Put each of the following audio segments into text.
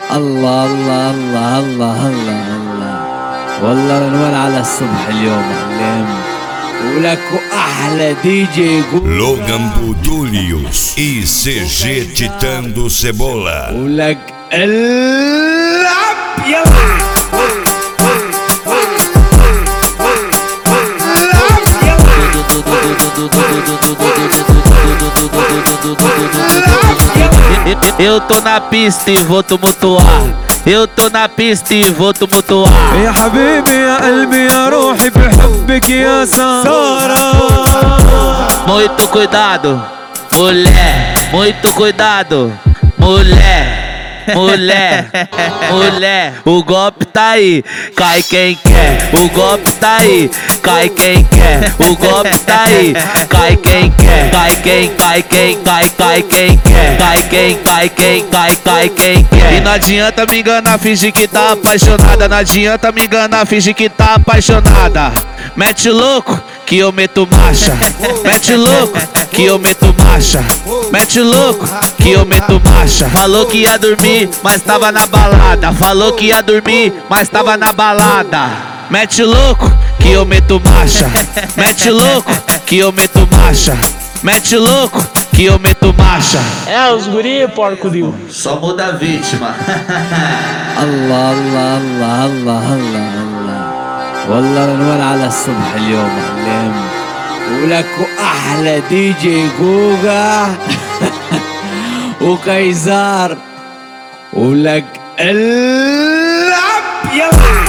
الله الله الله الله الله الله، والله العنوان على الصبح اليوم علم. ولك احلى دي جي Logan Budulhos e CG Titã do Cebola. ولك العب يلا. Eu tô na pista e vou tumultuar. Eu tô na pista e vou tumultuar. يا حبيبي يا قلبي يا روحي بحبك يا سارة. Muito cuidado, mulher. Muito cuidado, mulher. Mulher, mulher, o golpe tá aí, cai quem quer. O golpe tá aí, cai quem quer. O golpe tá aí, cai quem quer. Cai quem, cai quem, cai quem quer. Cai quem, cai quem quer. E não adianta me enganar, fingir que tá apaixonada. Não adianta me enganar, fingir que tá apaixonada. Mete louco que eu meto marcha. Mete louco que eu meto marcha. Mete louco que eu meto marcha. Falou que ia dormir, mas tava na balada. Falou que ia dormir, mas tava na balada. Mete louco que eu meto marcha. Mete louco que eu meto marcha. Mete louco que eu meto marcha. É, os guri, porco Dio. Só muda a vítima. الله الله الله الله الله الله، والله العنوان على الصبح اليوم علم. ولك احلى دي جي جوجا وكايزار. ولك العب يلا.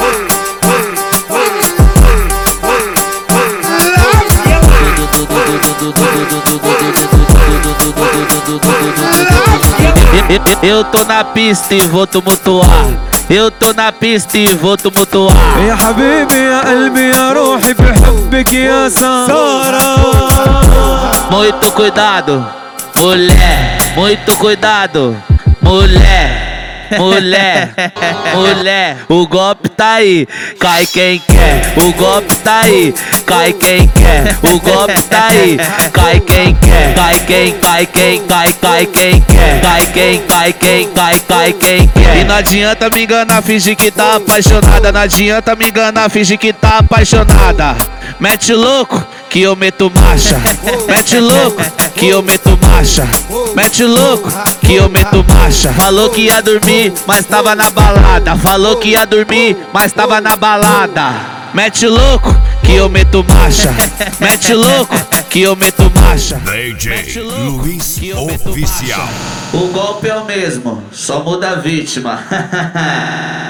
Eu tô na pista e vou tumultuar. Eu tô na pista e vou tumultuar. يا حبيبي يا قلبي يا روحي بحبك يا سارة. Muito cuidado, mulher. Muito cuidado, mulher. Mulher, mulher, o golpe tá aí, cai quem quer. O golpe tá aí, cai quem quer. O golpe tá aí, cai quem quer. Cai quem, cai quem, cai quem quer. Cai quem, cai quem quer. E não adianta me enganar, fingir que tá apaixonada. Não adianta me enganar, fingir que tá apaixonada. Mete louco que eu meto marcha. Mete louco que eu meto marcha. Mete louco que eu meto marcha. Falou que ia dormir, mas tava na balada. Falou que ia dormir, mas tava na balada. Mete louco que eu meto marcha. Mete louco que eu meto marcha. DJ Luiz Oficial. O golpe é o mesmo, só muda a vítima.